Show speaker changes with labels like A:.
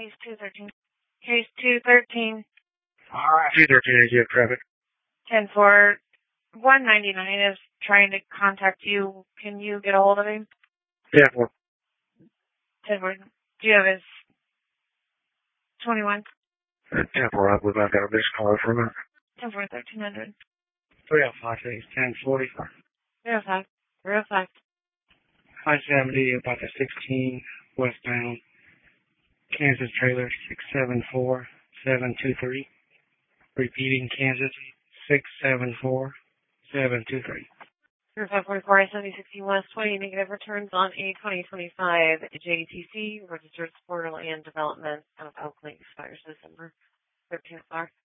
A: Case 213. Case 213.
B: All right. 213 is your traffic.
A: 10-4. 199 is trying to contact you. Can you get a hold of him?
B: 10-4.
A: 10-4. Do you have his 21?
B: 10-4, I believe I've got a missed call from her.
A: 10-4, 1300.
B: 305, 1040.
A: 305. 305.
B: I-70, about the 16, westbound. Kansas trailer, 674-723. Repeating, Kansas, 674-723.
A: 3544 I-70 West 20 negative returns on a 2025 JTC registered Portal and Development of Oakley expires December 13th.